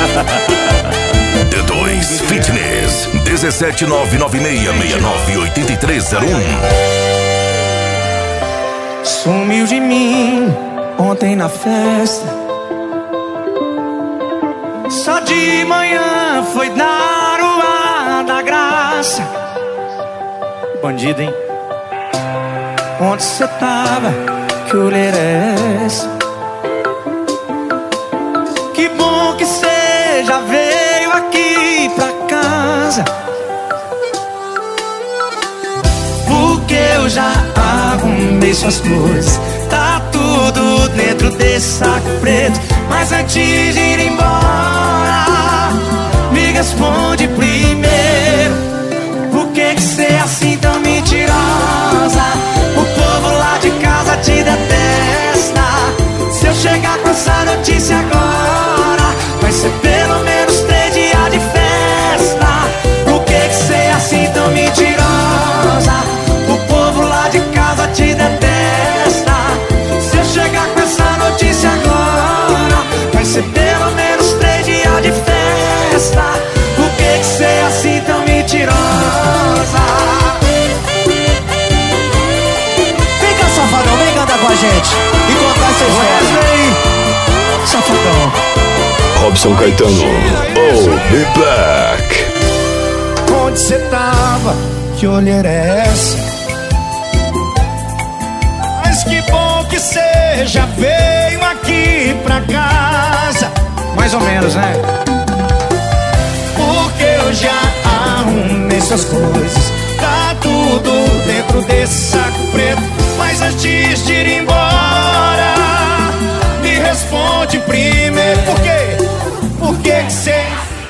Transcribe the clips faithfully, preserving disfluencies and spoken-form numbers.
D dois Fitness dezessete nove nove seis seis nove oito três zero um. Sumiu de mim ontem na festa. Só de manhã foi dar o ar da graça. Bandido, hein? Onde cê tava? Que olheira é essa? Que bom que cê já veio aqui pra casa, porque eu já arrumei suas coisas. Tá tudo dentro desse saco preto. Mas antes de ir embora, me responde primeiro: por que que cê é assim tão mentirosa? O povo lá de casa te detesta. Se eu chegar com essa notícia agora, vai ser pelo menos três dias de festa. Por que que cê é assim tão mentirosa? O povo lá de casa te detesta. Se eu chegar com essa notícia agora, vai ser pelo menos três dias de festa. Por que que cê é assim tão mentirosa? Vem cá, safadão, vem cantar com a gente e contar essa história. Safadão. Robson Caetano, oh, be back. Onde cê tava? Que olheira é essa? Mas que bom que cê já veio aqui pra casa. Mais ou menos, né? Porque eu já arrumei suas coisas. Tá tudo dentro desse saco preto. Mas antes de ir embora, me responde primeiro: por quê? Por que que cê...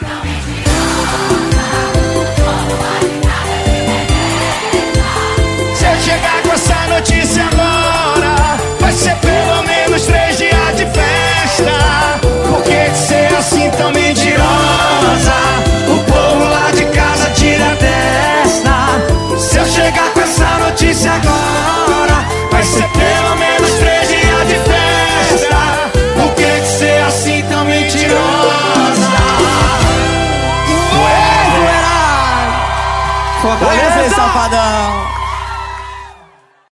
Se eu chegar com essa notícia agora, vai ser pelo menos três dias de festa. Por que que cê é assim tão mentirosa?